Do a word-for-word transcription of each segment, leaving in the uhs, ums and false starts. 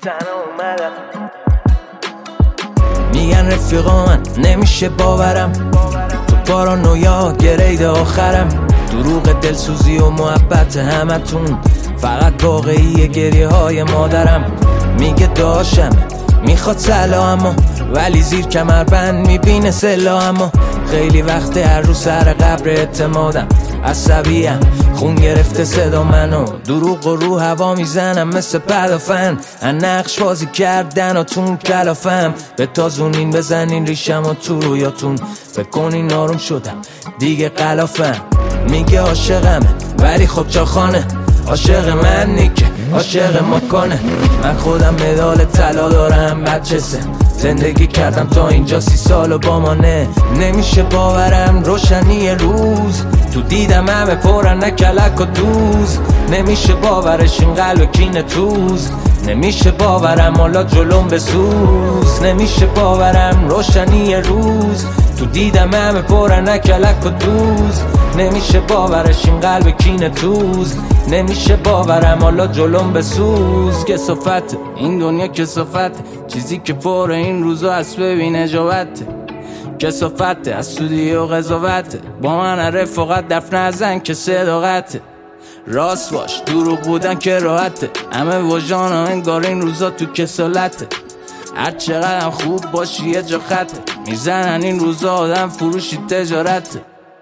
تنها اومدم. میگن رفیقا من نمیشه باورم، تو پارانویا گرید آخرم. دروغ دلسوزی و محبت همتون فقط واقعیه گریه های مادرم. میگه داشتم میخواد سلامو ولی زیر کمربند میبینه سلامو. خیلی وقت هر رو سر قبر اعتمادم، عصبیم خون گرفته صدا منو. دروغ و رو هوا میزنم مثل پدافند، ان نقش بازی کردن و تون کلافم. به تازونین بزنین ریشم و تو رویاتون، فکر کنین آروم شدم دیگه قلافم. میگه عاشقمه ولی خب چاخانه، عاشق من نیکه عاشق مکانه. من خودم مدال طلا دارم بچه سه، زندگی کردم تا اینجا سی سال و با مانه. نمیشه باورم روشنی روز، تو دیدم همه پرن نکلک و دوز. نمیشه باورش این قلب کین توز، نمیشه باورم حالا جلوم بسوز. نمیشه باورم روشنی روز، تو دیدم همه پرن نکلک و دوز. نمیشه باورش این قلب کین توز، نمیشه باورم حالا جلوم بسوز. کسافت این دنیا کسافت، چیزی که پر این روزا از ببین اجابت. کسافت از سودی و قضاوت، با من رفاقت دفن نزن که صداقت. راست باش دروغ بودن که راحته، همه وجدان ها انگار این روزا تو کسالته. هر چقدر خوب باشی یه جا خطه، میزنن این روزا آدم فروشی تجارته.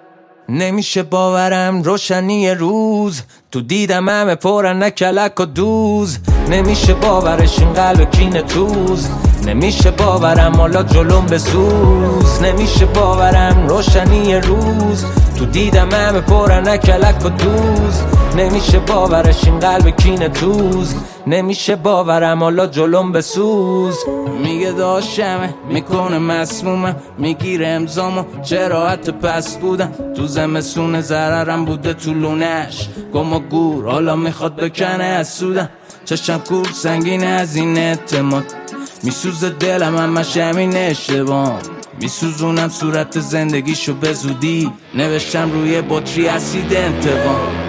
نمیشه باورم روشنی روز، تو دیدم همه پرن نکلک و دوز. نمیشه باورش این قلب کین توز، نمیشه باورم حالا جلوم بسوز. نمیشه باورم روشنی روز، تو دیدم همه پرن نکلک و دوز. نمیشه باورش این قلب کین توز، نمیشه باورم حالا جلوم بسوز. میگه داشتمه میکنه مسمومم، میگیره امضامو چرا حتی پس بودم. تو زمستون ضررم بوده تو لونش، گم و گور حالا میخواد بکنه از سودم. چشم کور سنگینه از این اعتماد، میسوزه دلم همش همین اشتباه. میسوزونم صورت زندگیشو به زودی، نوشتم روی بطری اسید انتقام.